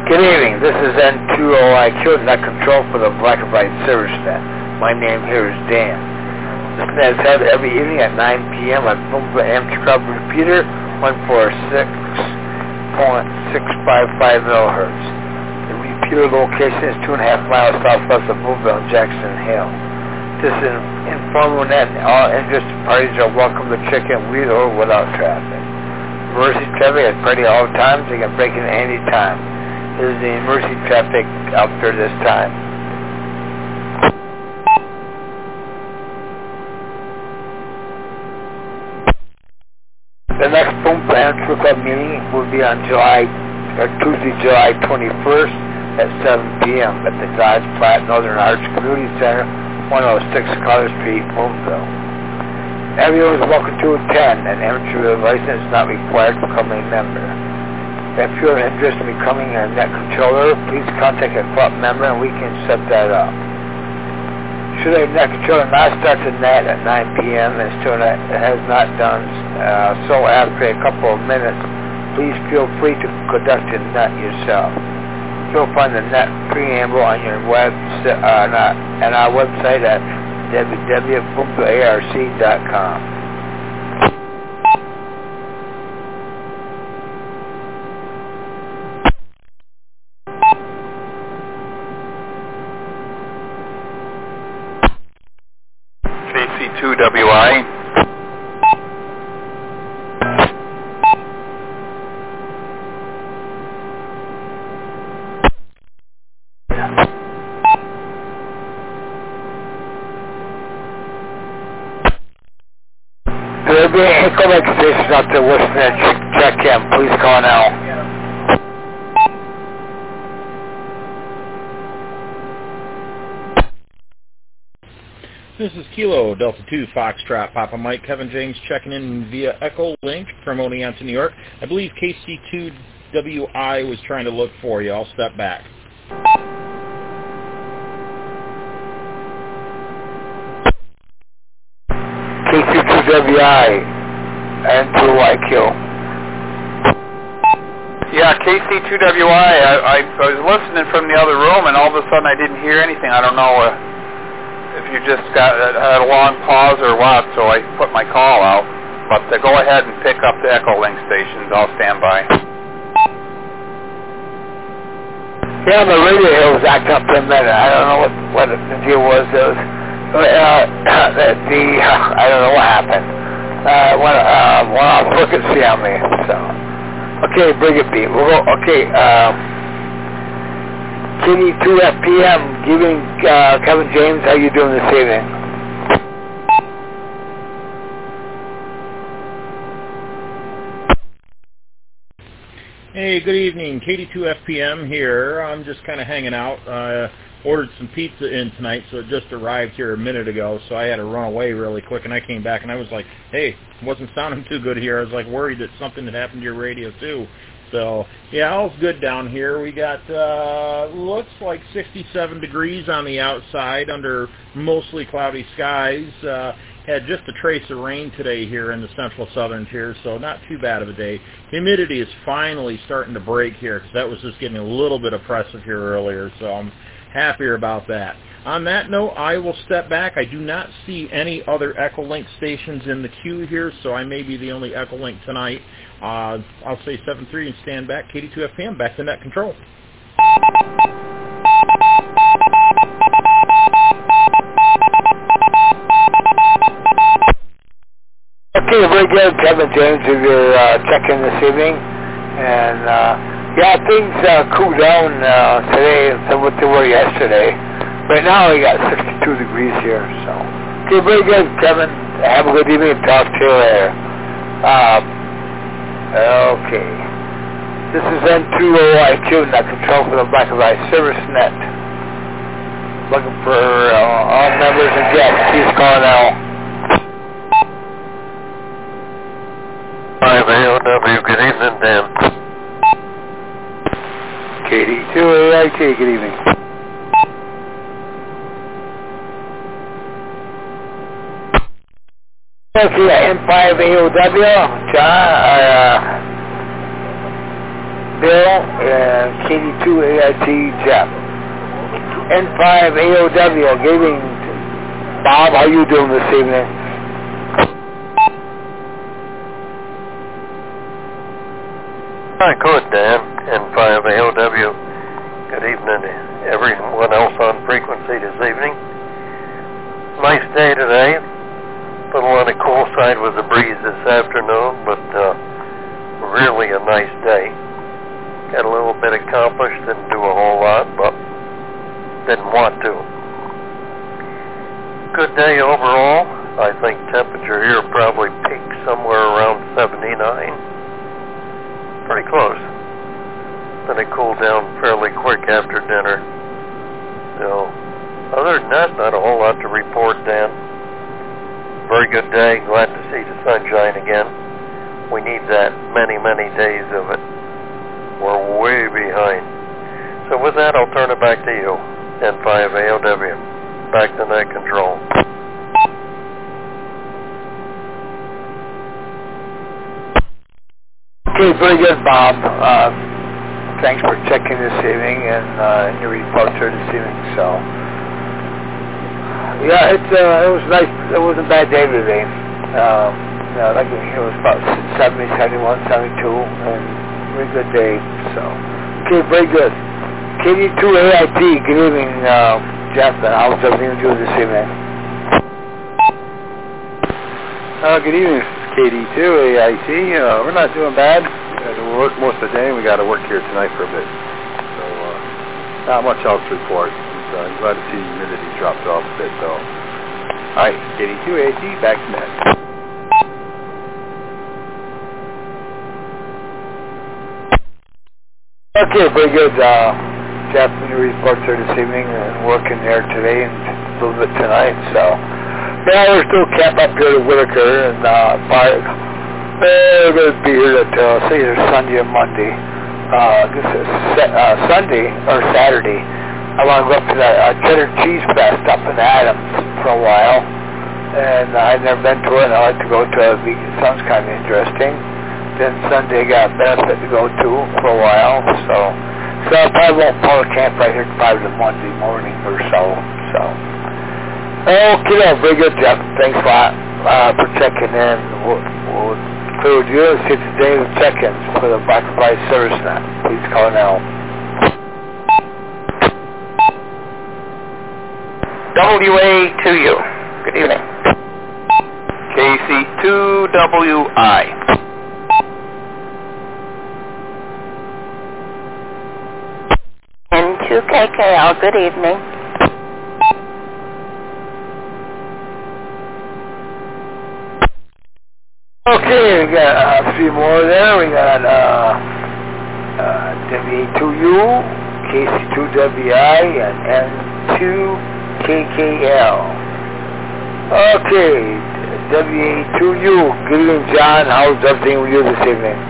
Good evening. This is N20IQ, net control for the Black and White Service Net. My name here is Dan. This net is held every evening at 9 p.m. on Boomville Amateur Club repeater 146.655 millihertz. The repeater location is 2.5 miles southwest of Boomville and Jackson Hill. This is an informal net, and all interested parties are welcome to check in with or without traffic. Emergency traffic is ready all times. They can break in any time. This is the emergency traffic out there this time. The next Boomville Amateur Club meeting will be on Tuesday, July 21st at 7 p.m. at the Dodge Platte Northern Arts Community Center, 106 Color Street, Boomville. Everyone is welcome to attend. An amateur license is not required to become a member. If you're interested in becoming a net controller, please contact a club member and we can set that up. Should a net controller not start the net at 9 p.m. and still has not done so after a couple of minutes, please feel free to conduct the net yourself. You'll find the net preamble on your on our website at www.boomvillearc.com. KC2WI. There will be any callback stations out there listening. Check in. Please call now. This is Kilo Delta 2 Foxtrot Papa Mike. Kevin James checking in via Echo Link from Oneonta, New York. I believe KC2WI was trying to look for you. I'll step back. KC2WI and 2YQ. Yeah, KC2WI. I was listening from the other room, and all of a sudden I didn't hear anything. I don't know if you just had a long pause or what, so I put my call out. But go ahead and pick up the Echo Link stations. I'll stand by. Yeah, the radio was acting up for a minute. I don't know what the deal was. I don't know what happened. Went off frequency on me. So, okay, bring it beat. We'll go. Okay, KD2FPM, giving Kevin James. How you doing this evening? Hey, good evening. KD2FPM here. I'm just kind of hanging out. Ordered some pizza in tonight, so it just arrived here a minute ago, so I had to run away really quick, and I came back, and I was like, hey, it wasn't sounding too good here. I was like worried that something had happened to your radio too. So, yeah, all's good down here. We got, looks like 67 degrees on the outside under mostly cloudy skies. Had just a trace of rain today here in the central southern tier, so not too bad of a day. Humidity is finally starting to break here, because that was just getting a little bit oppressive here earlier, so I'm happier about that. On that note, I will step back. I do not see any other Echolink stations in the queue here, so I may be the only Echolink tonight. I'll say 7-3 and stand back. KD2FPM, back to net control. Okay, very good, Kevin James, if you're checking this evening. And, yeah, things cooled down today than what they were yesterday. Right now we got 62 degrees here, so. Okay, very good, Kevin. Have a good evening. Talk to you later. Okay. This is N20IQ, net control for the Black and White Service Net. Looking for all members and guests. Please call now. 5AOW, good evening, Dan. KD2AIK, good evening. Okay, N5AOW, John, Bill, and KD2AIT Jeff. N5AOW, good evening. Bob, how you doing this evening? Hi, good, Dan. N5AOW. Good evening to everyone else on frequency this evening. Nice day today. A little on the cool side with the breeze this afternoon, but really a nice day. Got a little bit accomplished, didn't do a whole lot, but didn't want to. Good day overall. I think temperature here probably peaked somewhere around 79. Pretty close. Then it cooled down fairly quick after dinner. So, other than that, not a whole lot to report, Dan. Very good day. Glad to see the sunshine again. We need that many, many days of it. We're way behind. So with that, I'll turn it back to you. N5AOW. Back to net control. Okay, very good, Bob. Thanks for checking this evening and your report here this evening. So, yeah, it was nice. It wasn't a bad day today. Like it was about 70, 71, 72, and very good day. So, okay, very good. KD2AIT, good evening, Jeff, and how's everything with you this evening? Good evening, KD2AIT. We're not doing bad. We work most of the day, and we got to work here tonight for a bit. So, not much else to report. I'm glad to see humidity dropped off a bit, though. All right, KD2AIT, back to net. Okay, very good, Jeff, your reports here this evening and working there today and a little bit tonight. So, yeah, we're still camped up here at Whitaker, and we're going to be here at say either Sunday or Monday. This is Sunday or Saturday. I want to go up to that Cheddar Cheese Fest up in Adams for a while, and I've never been to it, and I like to go to it. It sounds kind of interesting. Then Sunday I got a benefit to go to for a while, so I probably won't pull a camp right here probably Monday morning or so. Okay, very good, Jeff. Thanks a lot for checking in. We'll clear with you and see if today the check-ins for the Black Friday service net. Please call now. WA2U. Good evening. KC2WI. N2KKL, good evening. Okay, we got a few more there. We got WA2U, KC2WI, and N2KKL. Okay, WA2U, good evening, John. How's everything with you this evening?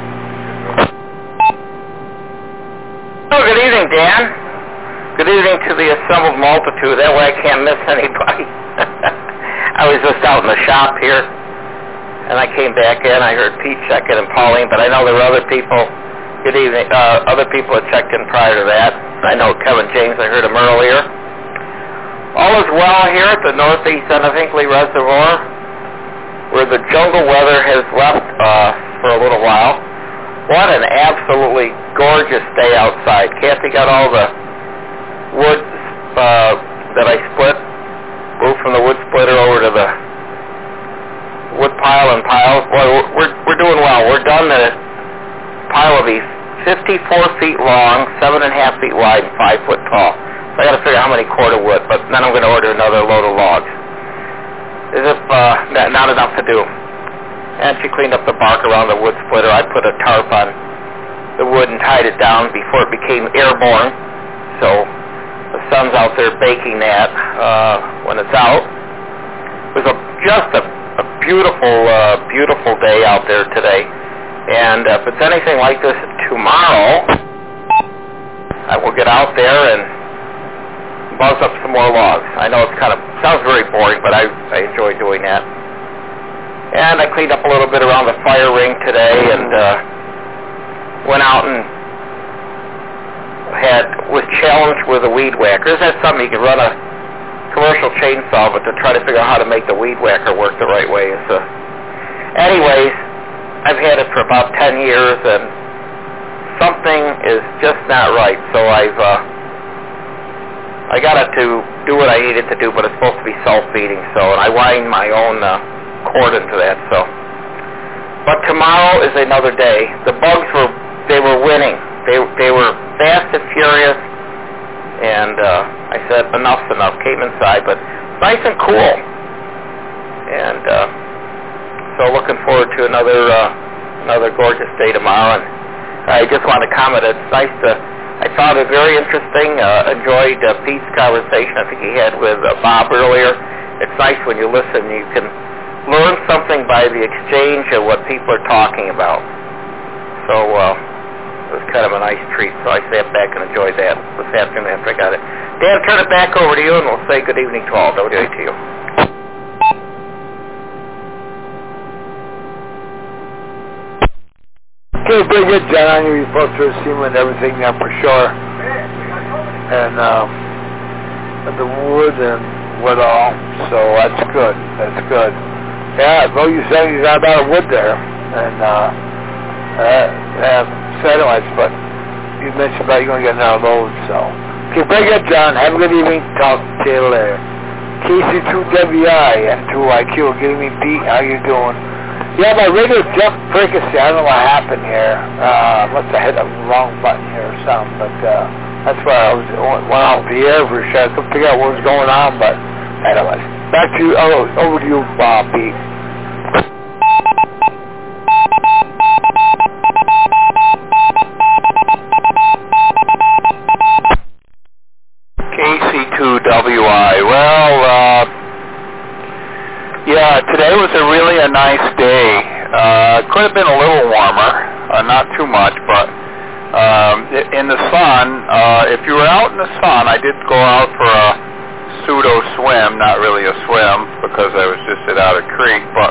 Oh, good evening, Dan. Good evening to the assembled multitude. That way I can't miss anybody. I was just out in the shop here, and I came back in. I heard Pete checking and Pauline, but I know there were other people. Good evening. Other people had checked in prior to that. I know Kevin James. I heard him earlier. All is well here at the northeast end of Hinckley Reservoir, where the jungle weather has left for a little while. What an absolutely gorgeous day outside. Kathy got all the wood that I split, moved from the wood splitter over to the wood pile and piles. Boy, we're doing well. We're done the pile of these 54 feet long, 7.5 feet wide, and 5 foot tall. So I got to figure out how many cord of wood, but then I'm going to order another load of logs. As if not enough to do. And she cleaned up the bark around the wood splitter. I put a tarp on the wood and tied it down before it became airborne. So the sun's out there baking that when it's out. It was just a beautiful day out there today. And if it's anything like this tomorrow, I will get out there and buzz up some more logs. I know it sounds very boring, but I enjoy doing that. And I cleaned up a little bit around the fire ring today and went out and challenge with a weed whacker. Is that something you can run a commercial chainsaw, but to try to figure out how to make the weed whacker work the right way is anyways, I've had it for about 10 years, and something is just not right. So I got it to do what I needed to do, but it's supposed to be self-feeding. So, and I wind my own cord into that. So, but tomorrow is another day. The bugs were winning. They were fast and furious, and I said enough's enough. Came inside, but nice and cool, and so looking forward to another gorgeous day tomorrow. And I just want to comment. It's nice to. I found it very interesting. Enjoyed Pete's conversation I think he had with Bob earlier. It's nice when you listen. You can learn something by the exchange of what people are talking about. So it was kind of a nice treat. So I sat back and enjoyed that this afternoon after I got it. Dan, turn it back over to you, and we'll say good evening to all. WA to you. Okay, pretty good, John. On your report to the SEMA and everything for sure. And the wood and wood all. So that's good. That's good. Yeah, though you said you got a lot of wood there. And so anyways, but you mentioned about you're going to get another load, so. Okay, very good, John. Have a good evening. Talk to you later. KC2WI and 2IQ. Good evening, Pete. How you doing? Yeah, my radio jumped frequency. I don't know what happened here. Must have hit the wrong button here or something, but that's why I went off the air for sure. I couldn't figure out what was going on, but anyways. Back to you. Over to you, Pete. KC2WI. Well, yeah, today was a nice day. Could have been a little warmer, not too much, but in the sun, if you were out in the sun, I did go out for a pseudo swim, not really a swim because I was just at Otter Creek, but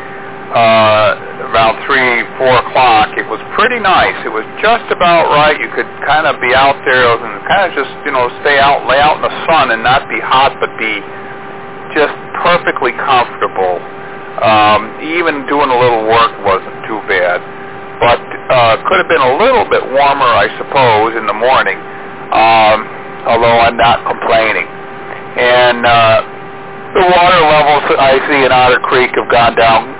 around 3-4 o'clock, it was pretty nice. It was just about right. You could kind of be out there and kind of just, stay out, lay out in the sun and not be hot, but be just perfectly comfortable. Even doing a little work wasn't too bad, but could have been a little bit warmer, I suppose, in the morning, although I'm not complaining. And the water levels that I see in Otter Creek have gone down.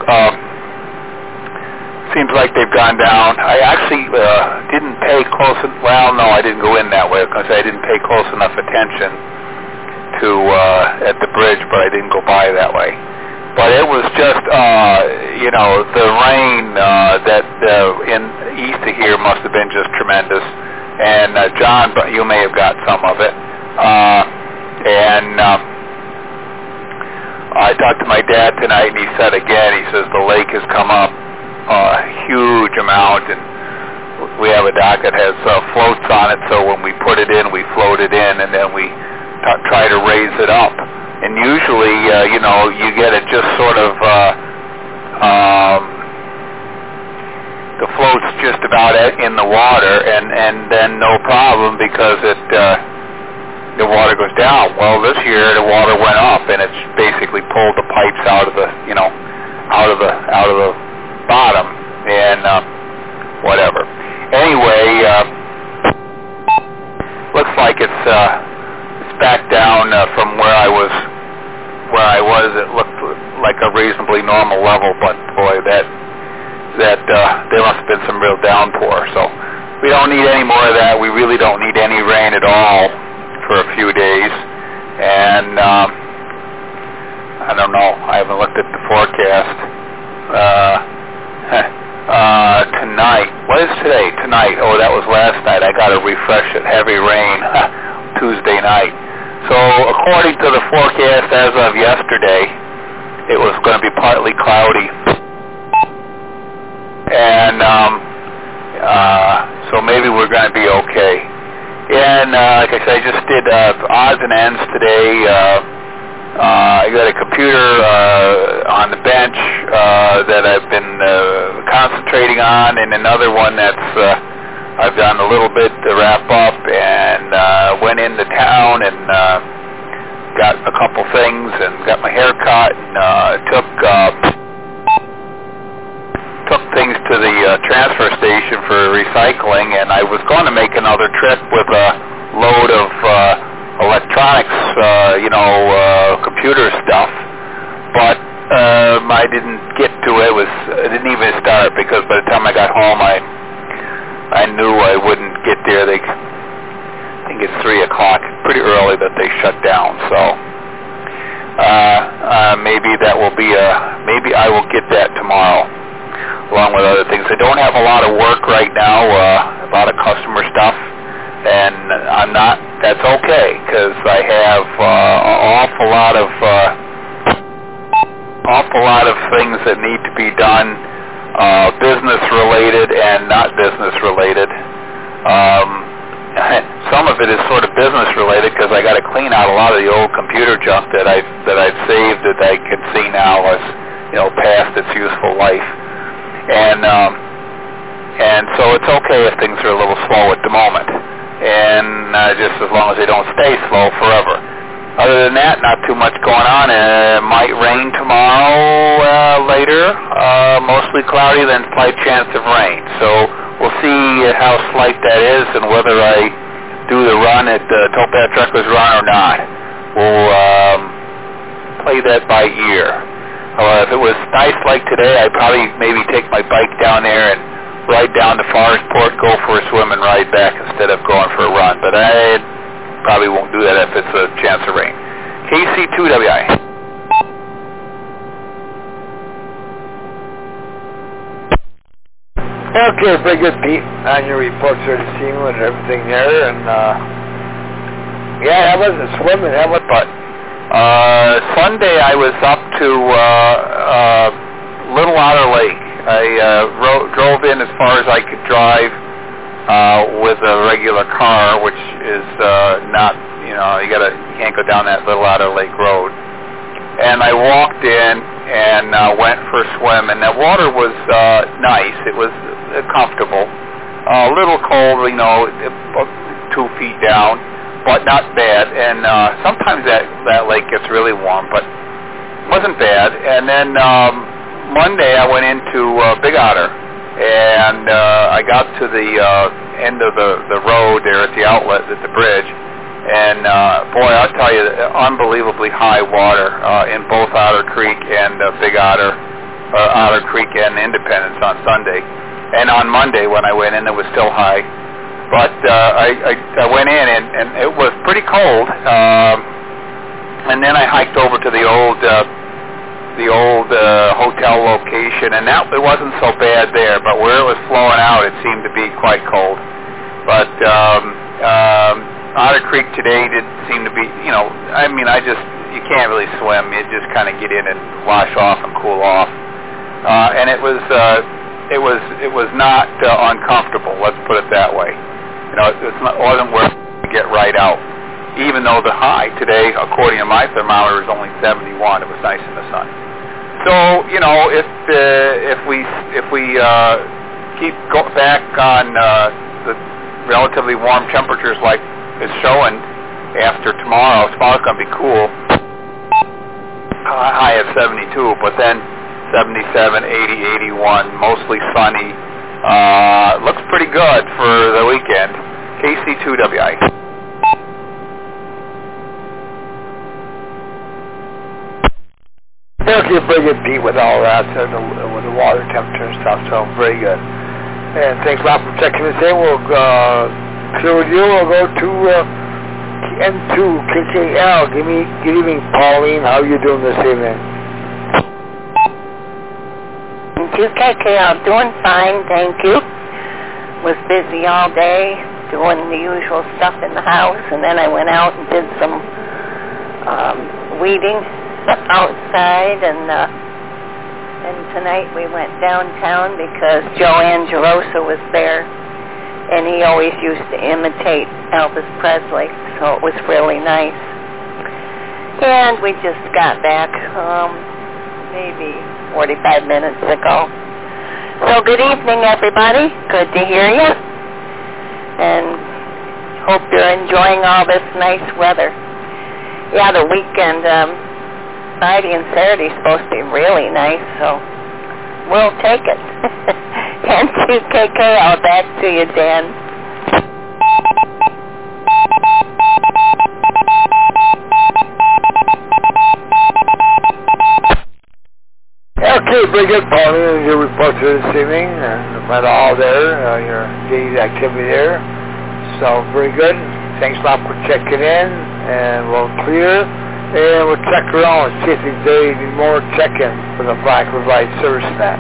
Seems like they've gone down. I actually didn't pay I didn't go in that way because I didn't pay close enough attention to at the bridge, but I didn't go by that way. But it was just, the rain that in east of here must have been just tremendous. And John, you may have got some of it. I talked to my dad tonight, and he said again, he says the lake has come up a huge amount, and we have a dock that has floats on it, so when we put it in, we float it in, and then we try to raise it up. And usually, you get it just sort of, the float's just about in the water, and then no problem because the water goes down. Well, this year the water went up, and it's basically pulled the pipes out of the, out of the bottom, and whatever. Anyway, looks like it's back down from where I was. It looked like a reasonably normal level, but boy, that there must have been some real downpour. So we don't need any more of that. We really don't need any rain at all for a few days. And I don't know. I haven't looked at the forecast. Tonight. What is today? Tonight. Oh, that was last night. I got to refresh it. Heavy rain Tuesday night. So according to the forecast as of yesterday, it was going to be partly cloudy. And so maybe we're going to be okay. And like I said, I just did odds and ends today. I got a computer on the bench that I've been concentrating on, and another one that's I've done a little bit to wrap up, and a couple things and got my hair cut and took things to the transfer station for recycling, and I was going to make another trip with a load of electronics, computer stuff, but I didn't get to it. It didn't even start because by the time I got home, I knew I wouldn't get there. I think it's 3 o'clock, pretty early that they shut down. So maybe that will be maybe I will get that tomorrow, along with other things. I don't have a lot of work right now, a lot of customer stuff, and I'm not. That's okay because I have an awful lot of things that need to be done, business related and not business related. Some of it is sort of business related because I got to clean out a lot of the old computer junk that I've saved that I can see now as past its useful life, and so it's okay if things are a little slow at the moment, and just as long as they don't stay slow forever. Other than that, not too much going on. It might rain tomorrow later. Mostly cloudy, then slight chance of rain. So we'll see how slight that is and whether I do the run at Topaz Truckers Run or not. We'll play that by ear. If it was nice like today, I'd probably maybe take my bike down there and ride down to Forestport, go for a swim, and ride back instead of going for a run. But I probably won't do that if it's a chance of rain. KC2WI. Okay, very good, Pete, on your reports there this evening with everything there, and I wasn't swimming, but Sunday I was up to Little Otter Lake. I drove in as far as I could drive with a regular car, which is not, you can't go down that Little Otter Lake road. And I walked in and went for a swim, and the water was nice. It was comfortable. A little cold, 2 feet down, but not bad. And sometimes that lake gets really warm, but it wasn't bad. And then Monday I went into Big Otter, and I got to the end of the road there at the outlet at the bridge, and boy, I'll tell you, unbelievably high water in both Otter Creek and Big Otter, Otter Creek and Independence on Sunday, and on Monday when I went in, it was still high. But I went in and it was pretty cold, and then I hiked over to the old hotel location, and that it wasn't so bad there, but where it was flowing out, it seemed to be quite cold. But Otter Creek today did seem to be, you can't really swim. You just kind of get in and wash off and cool off, and it was not uncomfortable. Let's put it that way. It wasn't worth to get right out, even though the high today, according to my thermometer, is only 71. It was nice in the sun. So, if we keep back on the relatively warm temperatures like it's showing after tomorrow, tomorrow's going to be cool, high of 72, but then 77, 80, 81, mostly sunny. Looks pretty good for the weekend. KC2WI. Okay, very good, Pete, with all that, with the water temperature and stuff, so very good. And thanks a lot for checking this in. We'll clear with you. We'll go to N2 KKL. Good evening, Pauline. How are you doing this evening? KKL, doing fine, thank you. Was busy all day doing the usual stuff in the house, and then I went out and did some weeding outside, and tonight we went downtown because Joe Angelosa was there, and he always used to imitate Elvis Presley, so it was really nice. And we just got back maybe 45 minutes ago. So good evening, everybody. Good to hear you, and hope you're enjoying all this nice weather. Yeah, the weekend, Friday and Saturday is supposed to be really nice, so we'll take it. N2KKL, back to you, Dan. Okay, very good, Pauline. Your report for this evening, and about all there, your day's activity there. So, very good. Thanks a lot for checking in, and we'll clear, and we'll check around and see if there's any more check-ins for the Black Provide Service Net.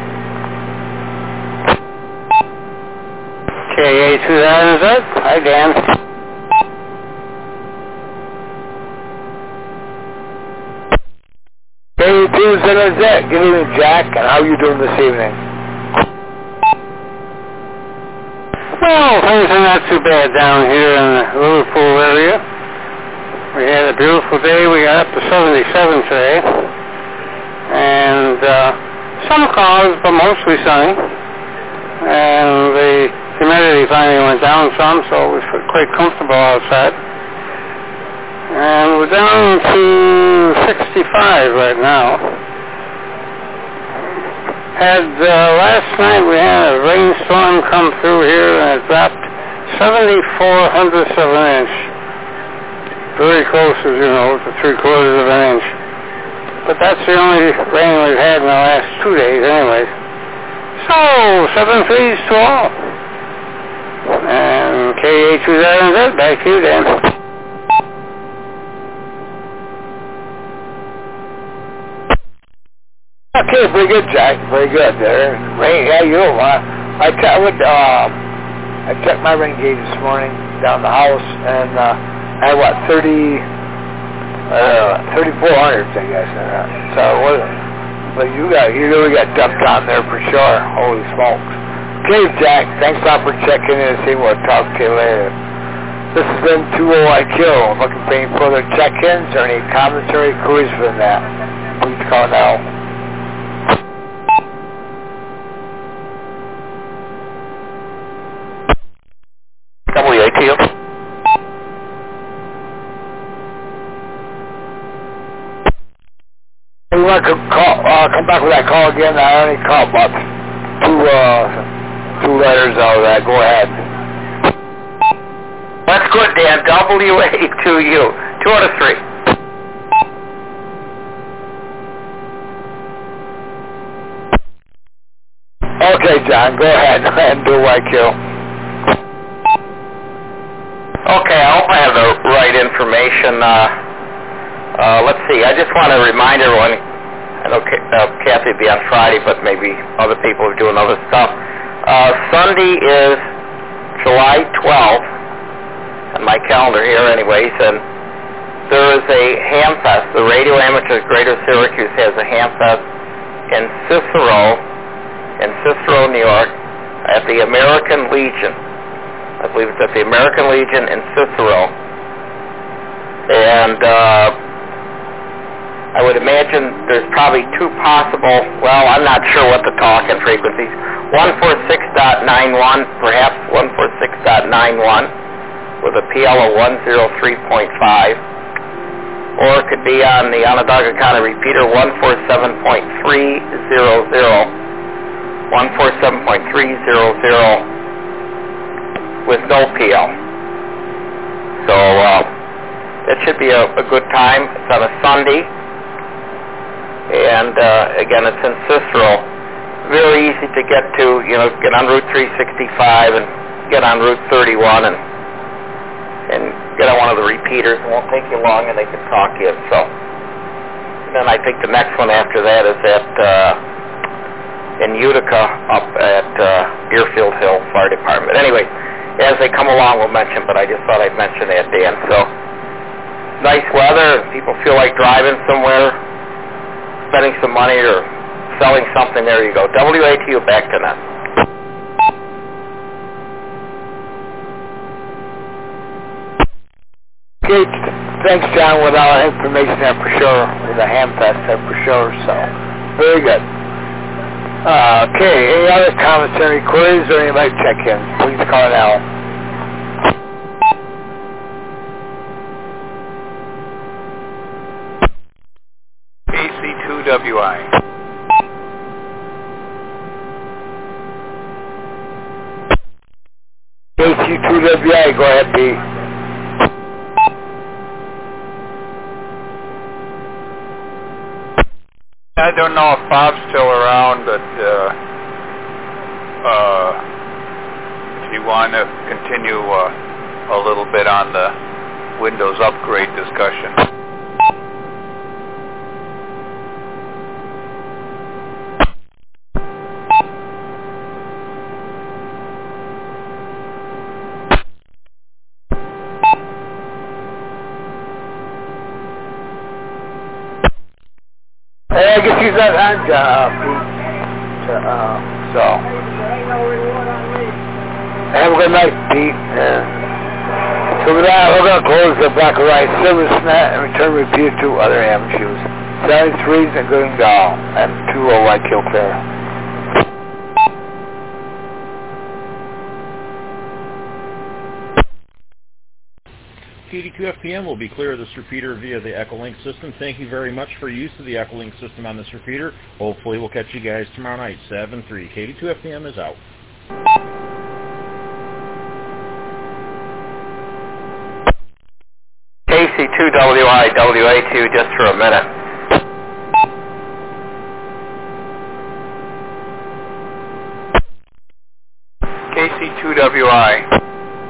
KA2000, hi Dan. KA2000, good evening, Jack, and how are you doing this evening? Well, things are not too bad down here in the Liverpool area. We had a beautiful day. We got up to 77 today. And some clouds, but mostly sunny. And the humidity finally went down some, so it was quite comfortable outside. And we're down to 65 right now. Last night we had a rainstorm come through here and it dropped 0.74 of an inch. Very close, as you know, to 3/4 of an inch. But that's the only rain we've had in the last 2 days anyway. So, 7-3s to all. And KA2000, back to you, Dan. Okay, very good, Jack. Very good there. Rain, yeah, you know, I checked my rain gauge this morning down the house, and I had 3,400, I guess. So it wasn't. But you really got dumped on there for sure. Holy smokes. Okay, Jack. Thanks a lot for checking in and seeing what I'll talk to you later. This has been 2OIQ. I'm looking for any further check-ins or any commentary queries for that. Please call now. WATO. You want to come back with that call again? I only called about two letters out of that. Go ahead. That's good, Dan. WA2U. 2 out of 3. Okay, John. Go ahead and do YQ. Okay, I hope I have the right information. Let's see. I just want to remind everyone, I know Kathy will be on Friday, but maybe other people are doing other stuff. Sunday is July 12th, on my calendar here anyways, and there is a ham fest. The Radio Amateurs Greater Syracuse has a ham fest in Cicero, New York, at the American Legion. I believe it's at the American Legion in Cicero. And I would imagine there's probably 2 possible, well, I'm not sure what the talking frequencies. 146.91, perhaps 146.91 with a PL of 103.5. Or it could be on the Onondaga County repeater 147.300. 147.300 with no PL. So it should be a good time. It's on a Sunday. And again, it's in Cicero. Very easy to get to. You know, get on Route 365 and get on Route 31 and get on one of the repeaters. It won't take you long and they can talk to you. So, and then I think the next one after that is in Utica up at Deerfield Hill Fire Department. Anyway, as they come along, we'll mention, but I just thought I'd mention that, Dan. So, nice weather, and people feel like driving somewhere, spending some money, or selling something. There you go. WATU, back to net. Okay, thanks, John, with all the information there for sure, with the ham fest there for sure, so, very good. Okay, any other commentary, queries, or anybody check-ins? Please call now. KC2WI. KC2WI, go ahead, B. I don't know if Bob's still around, but if you want to continue a little bit on the Windows upgrade discussion. I guess he's not on, Pete. So. Have a good night, Pete. So with that, we're going to close the Black and White ServiceNet and return repeat to other AM shoes. 73's and Good and Gall, and 201 Killcare. KD2FPM will be clear of this repeater via the Echolink system. Thank you very much for use of the Echolink system on this repeater. Hopefully we'll catch you guys tomorrow night, 7-3. KD2FPM is out. KC2WI, WA2, just for a minute. KC2WI.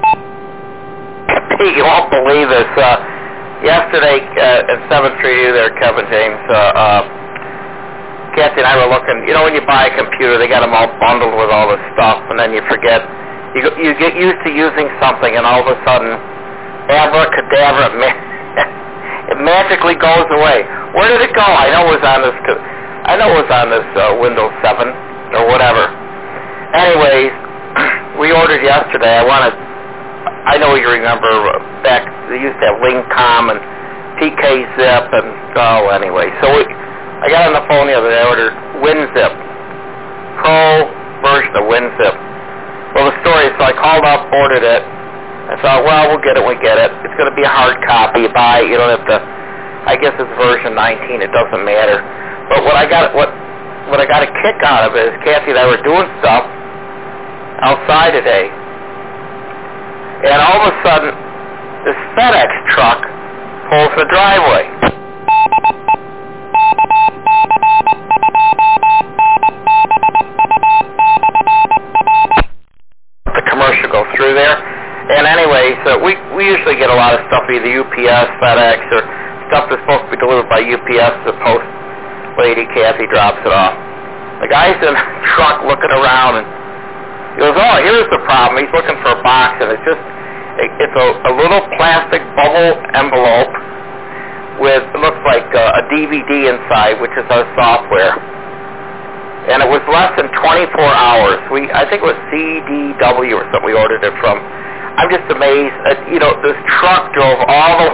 You won't believe this. Yesterday at 732 there, Kevin James, Kathy and I were looking. You know, when you buy a computer, they got them all bundled with all this stuff, and then you forget. You get used to using something, and all of a sudden, abracadabra, it magically goes away. Where did it go? I know it was on this Windows 7 or whatever. Anyways, we ordered yesterday. I know you remember back, they used to have Lincom and PK-Zip and, anyway. So I got on the phone the other day, I ordered WinZip, Pro version of WinZip. Well, the story, so I called up, ordered it. I thought, well, we'll get it. It's going to be a hard copy. You buy it, you don't have to, I guess it's version 19, it doesn't matter. But what I got a kick out of it is Kathy and I were doing stuff outside today. And all of a sudden, this FedEx truck pulls the driveway. The commercial goes through there. And anyway, so we usually get a lot of stuff, either UPS, FedEx, or stuff that's supposed to be delivered by UPS. The post lady, Kathy, drops it off. The guy's in the truck looking around, and he goes, oh, here's the problem. He's looking for a box, and it's a little plastic bubble envelope with, it looks like a DVD inside, which is our software. And it was less than 24 hours. I think it was CDW or something we ordered it from. I'm just amazed. This truck drove all the...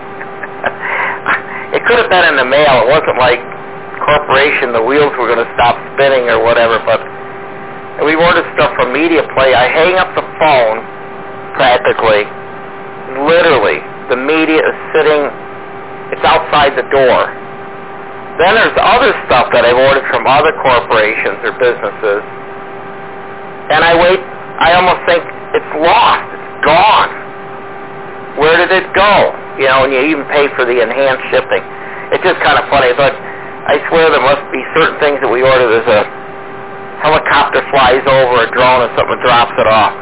It could have been in the mail. It wasn't like corporation, the wheels were going to stop spinning or whatever, but we ordered stuff from Media Play. I hang up the phone, practically. Literally, the media is sitting, it's outside the door. Then there's other stuff that I've ordered from other corporations or businesses, and I wait, I almost think it's lost, it's gone. Where did it go? And you even pay for the enhanced shipping. It's just kind of funny, but I swear there must be certain things that we order. There's a helicopter flies over, a drone or something, drops it off.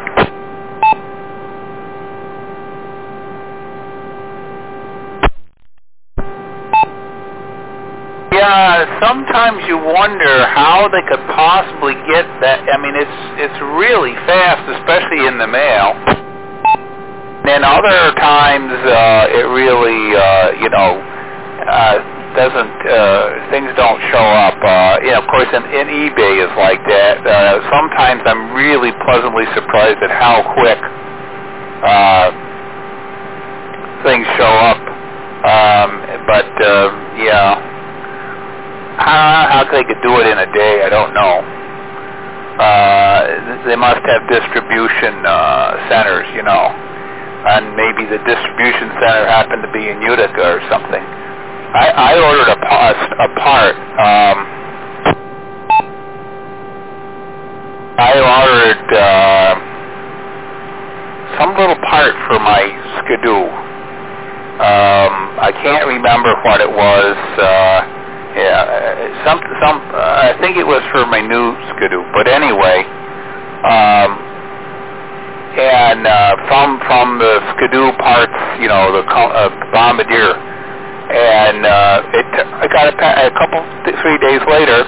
Yeah, sometimes you wonder how they could possibly get that. I mean, it's really fast, especially in the mail. And other times, it really, doesn't, things don't show up. Of course, in eBay is like that. Sometimes I'm really pleasantly surprised at how quick things show up. Yeah. How they could do it in a day, I don't know. They must have distribution centers, and maybe the distribution center happened to be in Utica or something. I ordered a part. I ordered some little part for my Skidoo. I can't remember what it was. I think it was for my new Skidoo. But anyway, and from the Skidoo parts, you know, the Bombardier, and I got it a couple, 3 days later.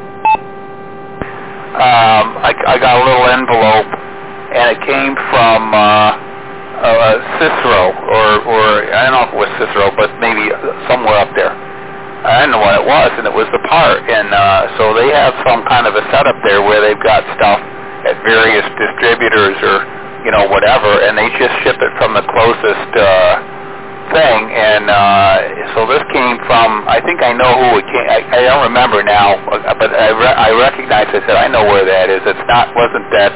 I got a little envelope, and it came from Cicero, or I don't know if it was Cicero, but maybe somewhere up there. I didn't know what it was, and it was the part. And so they have some kind of a setup there where they've got stuff at various distributors or, you know, whatever, and they just ship it from the closest thing. And so this came from, I think I know who it came, I don't remember now, but I recognize it. I said, I know where that is. Wasn't that,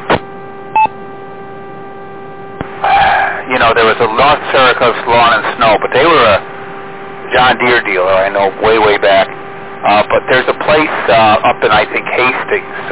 you know, there was a North Syracuse Lawn and Snow, but they were a John Deere dealer, I know, way back. But there's a place up in, I think, Hastings.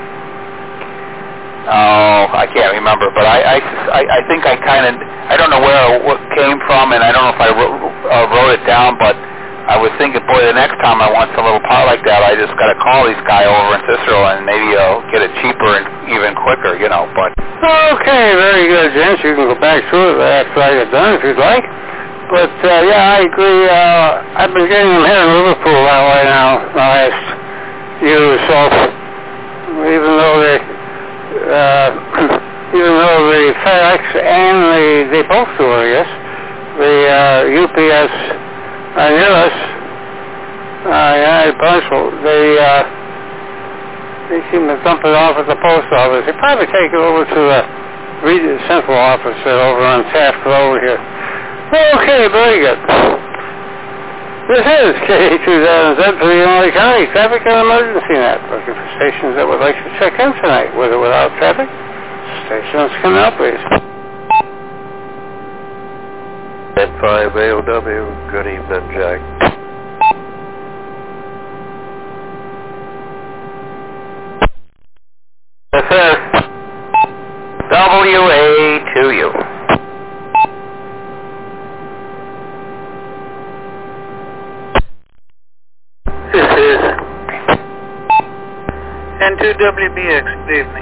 I can't remember, but I think I kind of, I don't know where it came from, and I don't know if I wrote it down, but I was thinking, boy, the next time I want some little part like that, I just got to call this guy over in Cicero, and maybe I'll get it cheaper and even quicker, you know, but... Okay, very good, gents. You can go back through it after I get done if you'd like. But, yeah, I agree. I've been getting them here in Liverpool that way now the last year or so, even though the FedEx and they both do, I guess, the UPS and US, United Parcel, they seem to dump it off at the post office. They probably take it over to the central office over on Taft Road here. Okay, very good. This is KA2000 for the Illinois County Traffic and Emergency Net. Looking for stations that would like to check in tonight, with or without traffic. Stations come out, please. At 5 AOW, good evening, Jack. This is WA2U. This is N2WBX. Good evening.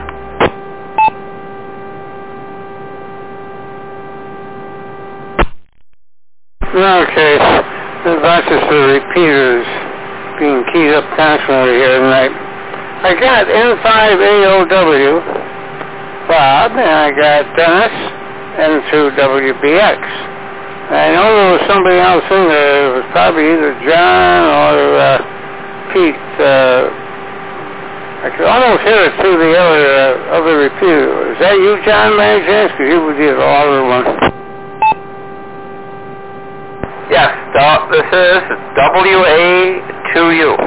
Okay, the Rochester repeaters being keyed up constantly here tonight. I got N5AOW, Bob, and I got Dennis, N2WBX. I know there was somebody else in there. It was probably either John or Pete. I could almost hear it through the other repeater. Is that you, John, by any chance? Because you would be the louder one. Yes, this is WA2U.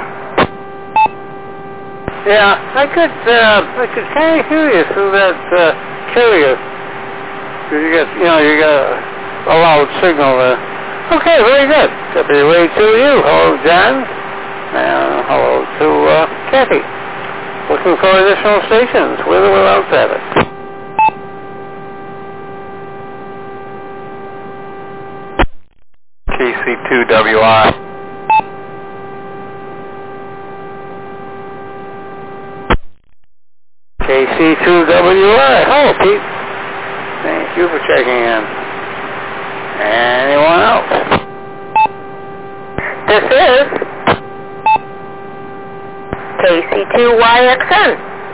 Yeah, I could kind of hear you through that carrier. Because you got a loud signal there. Okay, very good. WA2U. Hello, John. And hello to Kathy. Looking for additional stations, with or without traffic. KC2WI. KC2WI. Hello, Pete. Thank you for checking in. Anyone else? This is KC2YXN.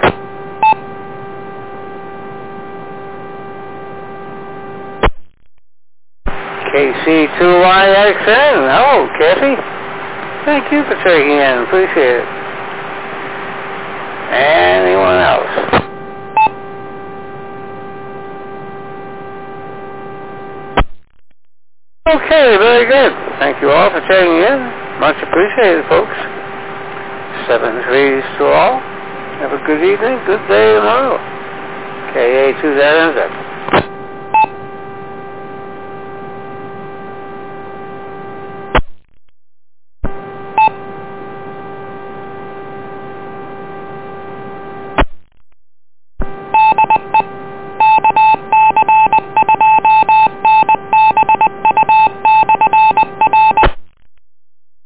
KC2YXN. Hello, Kathy. Thank you for checking in. Appreciate it. Anyone else? Okay, very good. Thank you all for checking in. Much appreciated, folks. 7-3 to all. Have a good evening, good day tomorrow. KA2ZNZ.